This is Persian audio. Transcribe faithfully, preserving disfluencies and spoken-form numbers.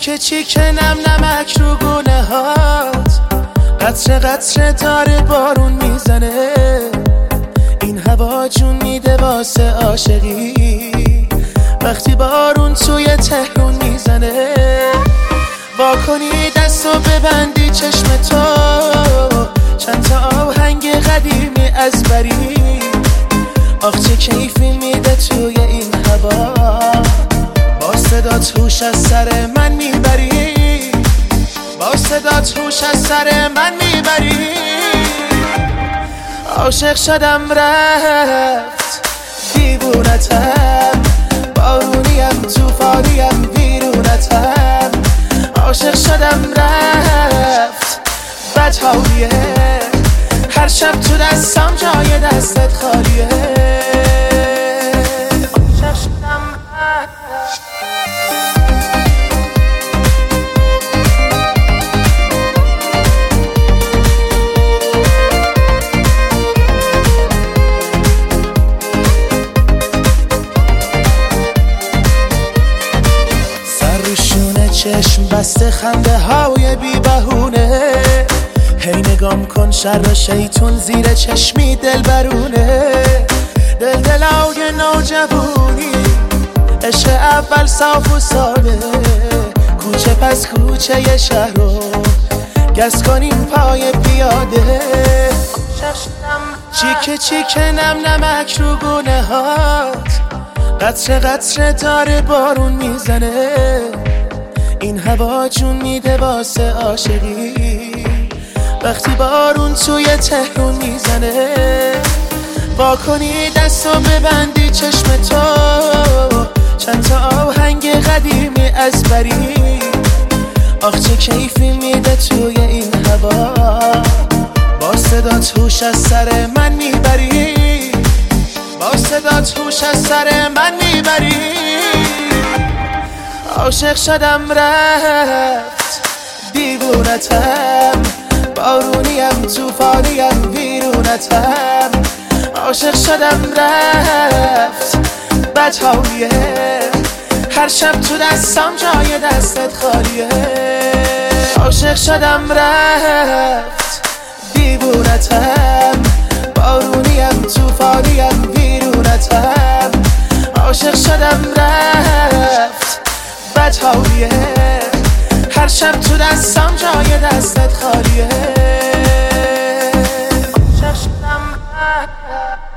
چیکه چیکه نم نمک رو گونه هات، قطره قطره داره بارون میزنه، این هوا جون میده واسه عاشقی، وقتی بارون توی تهرون میزنه. وا کنی دستو ببندی چشم تو، چند تا آهنگ قدیمی از بری، آخ چه کیفی میده توی این هوا، با صدات هوش از سر من میبری، با صدات هوش از سر من میبری. عاشق شدم رفت دیوونتم، بارونیم توفانیم ویرونتم، عاشق شدم رفت بدحالیه، هر شب تو دستم جای دستت خالیه. عاشق شدم رفت چشم بسته خنده های بی بهونه، هی نگام کن شر شیطون زیر چشمی دل برونه، دل دلای نوجوانی عشق اول صاف و ساده، کوچه پس کوچه ی شهر رو گز کنیم پای پیاده. چیکه چیکه نم نمک رو گونه هات، قطره قطره داره بارون میزنه، این هوا جون میده واسه عاشقی، وقتی بارون توی تهرون میزنه. وا کنی دستو ببندی چشم تو، چند تا آهنگ قدیمی از بری، آخ چه کیفی میده توی این هوا، با صدات هوش از سر من میبری، با صدات هوش از سر من میبری. عاشق شدم رفت دیوونتم، بارونیم توفانیم ویرونتم، عاشق شدم رفت بدحالیه، هر شب تو دستم جای دستت خالیه. عاشق شدم رفت دیوونتم، بارونیم توفانیم ویرونتم، عاشق شدم رفت بدحالیه، هر شب تو دستم جای دستت خالیه. عاشق شدم